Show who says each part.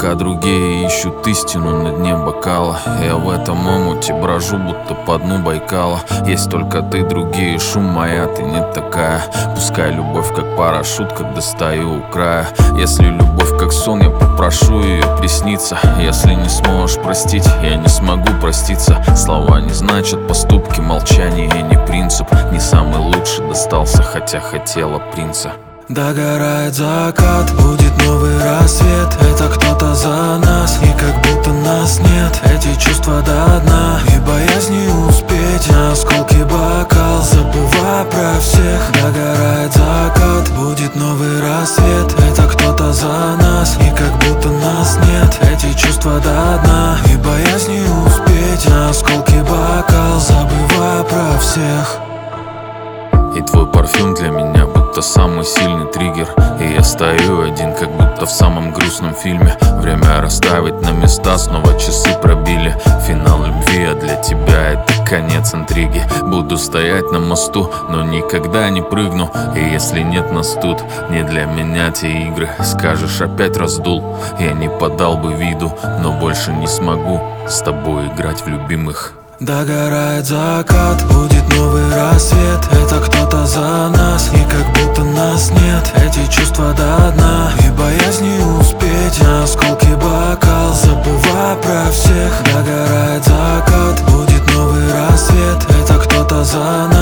Speaker 1: Пока другие ищут истину на дне бокала, я в этом омуте брожу, будто по дну Байкала. Есть только ты, другие, шум моя, ты не такая. Пускай любовь как парашют, когда стою у края. Если любовь как сон, я попрошу ее присниться. Если не сможешь простить, я не смогу проститься. Слова не значат поступки, молчание не принцип. Не самый лучший достался, хотя хотела принца.
Speaker 2: Догорает закат, будет новый рассвет. Это кто-то за нас, и как будто нас нет. Эти чувства до дна, и боязнь не успеть. На осколки бокал, забывая про всех. Догорает закат, будет новый рассвет. Это кто-то за нас, и как будто нас нет. Эти чувства до дна, и боязнь не успеть. На осколки бокал, забывая про всех.
Speaker 1: И твой парфюм для меня будто самый сильный триггер. И я стою один, как будто в самом грустном фильме. Время расставить на места, снова часы пробили. Финал любви, а для тебя это конец интриги. Буду стоять на мосту, но никогда не прыгну. И если нет нас тут, не для меня те игры. Скажешь, опять раздул, я не подал бы виду, но больше не смогу с тобой играть в любимых.
Speaker 2: Догорает закат, будет новый рассвет. Это кто-то за нас, и как будто нас нет. Эти чувства до дна, и боязнь не успеть. На осколки бокал, забывая про всех. Догорает закат, будет новый рассвет. Это кто-то за нас.